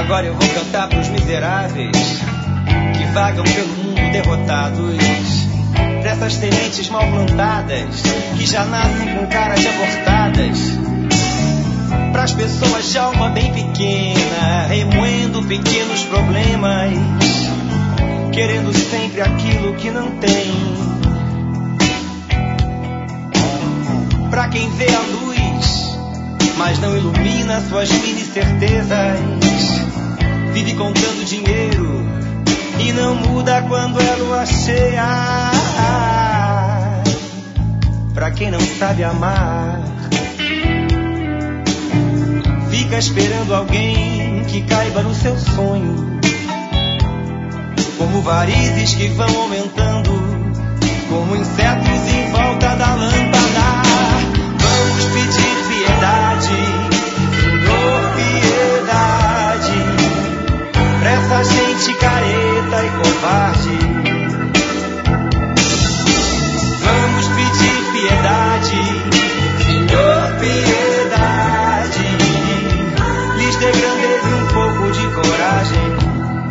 Agora eu vou cantar pros miseráveis que vagam pelo mundo derrotados, pra essas sementes mal plantadas que já nascem com caras abortadas, pras pessoas de alma bem pequena, remoendo pequenos problemas, querendo sempre aquilo que não tem. Pra quem vê a luz, mas não ilumina suas mini certezas, vive contando dinheiro e não muda quando é lua cheia. Pra quem não sabe amar, fica esperando alguém que caiba no seu sonho, como varizes que vão aumentando, como insetos em volta da lâmpada. Vamos pedir piedade, Senhor, piedade, pra essa gente careta e covarde. Vamos pedir piedade, Senhor, piedade, lhes dê grandeza e um pouco de coragem.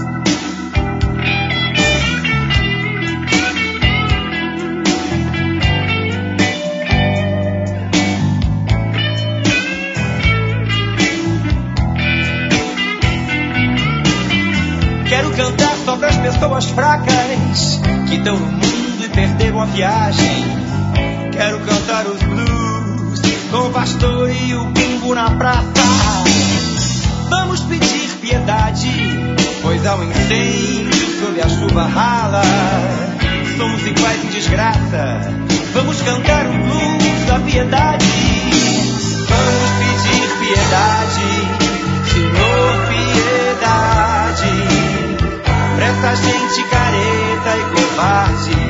Quero cantar só pras pessoas fracas que estão no mundo e perderam a viagem. Quero cantar os blues com o pastor e o bumbo na praça. Vamos pedir piedade, pois há um incêndio sob a chuva rala. Somos iguais em desgraça. Vamos cantar o blues da piedade. Vamos pedir piedade, Senhor, piedade, pra essa gente careta e covarde.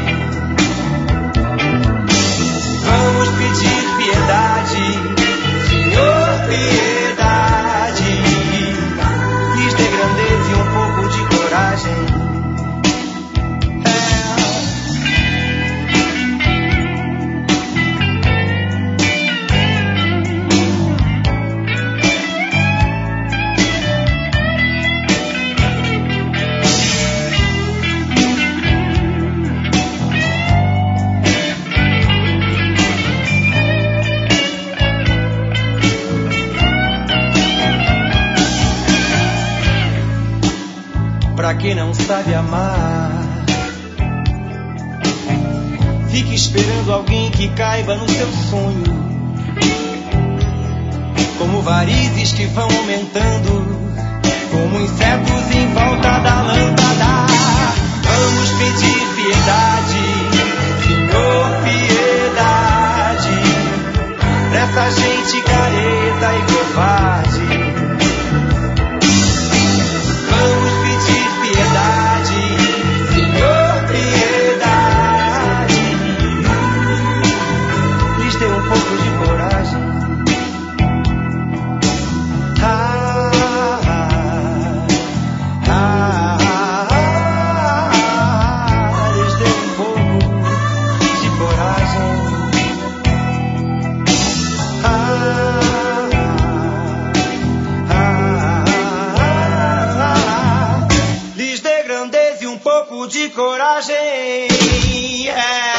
Vamos pedir piedade, Senhor, piedade, lhes dê grandeza e um pouco de coragem. Pra quem não sabe amar, fique esperando alguém que caiba no seu sonho, como varizes que vão aumentando, como insetos em volta da lâmpada. Vamos pedir piedade, Senhor, piedade, pra essa gente careta e covarde. Vamos pedir piedade, Senhor, piedade, lhes dê um pouco de coragem. Lhes dê um pouco de coragem. Lhes dê grandeza e um pouco de coragem.